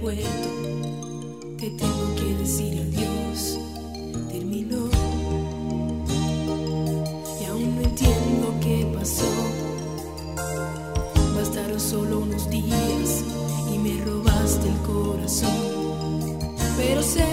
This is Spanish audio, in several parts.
aeropuerto, te tengo que decir adiós. Terminó y aún no entiendo qué pasó. Bastaron solo unos días y me robaste el corazón. Pero sé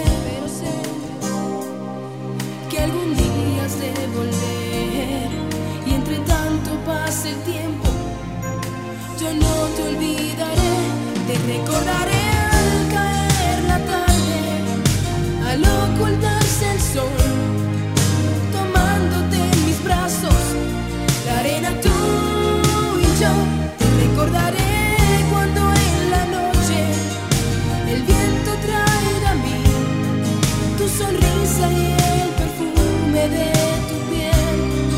que algún día has de volver, y entre tanto pase el tiempo, yo no te olvidaré, te recordaré al caer la tarde, al ocultarse el sol, tomándote en mis brazos, la arena tú y yo. Te recordaré cuando en la noche el viento traiga a mí tu sonrisa y el perfume de tu piel.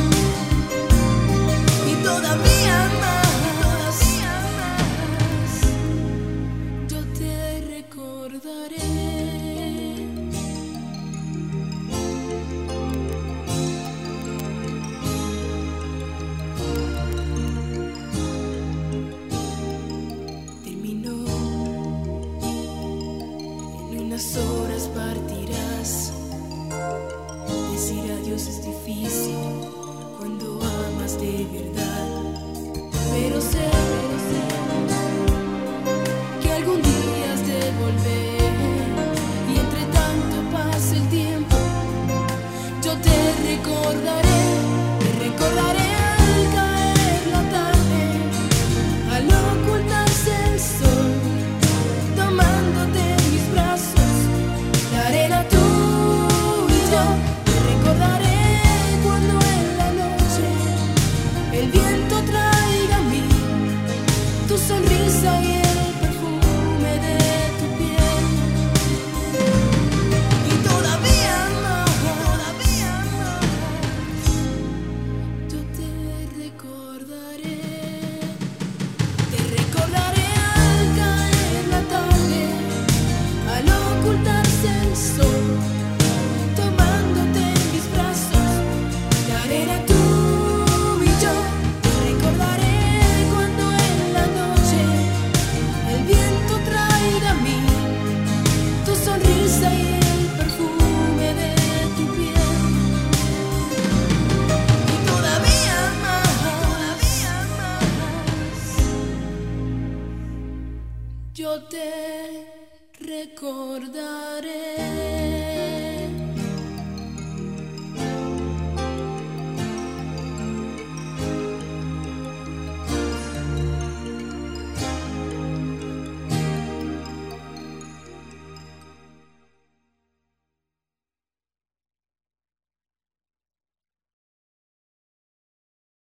Y todavía más, yo te recordaré. Terminó, en unas horas partirás. Decir adiós es difícil cuando amas de verdad, pero sé que algún día has de volver, y entre tanto pase el tiempo, yo te recordaré al caer la tarde, al ocultarse el sol, tomándote en mis brazos, la arena tú y yo. Te recordaré cuando en la noche el viento traiga a mí tu sonrisa y el perfume de tu piel. Y todavía más, yo te recordaré. Te recordaré al caer la tarde, al ocultarse el sol, tomándote en mis brazos, la arena tú y yo. Te recordaré cuando en la noche el viento traiga a mí tu sonrisa y el perfume de tu piel. Y todavía más, yo te recordaré.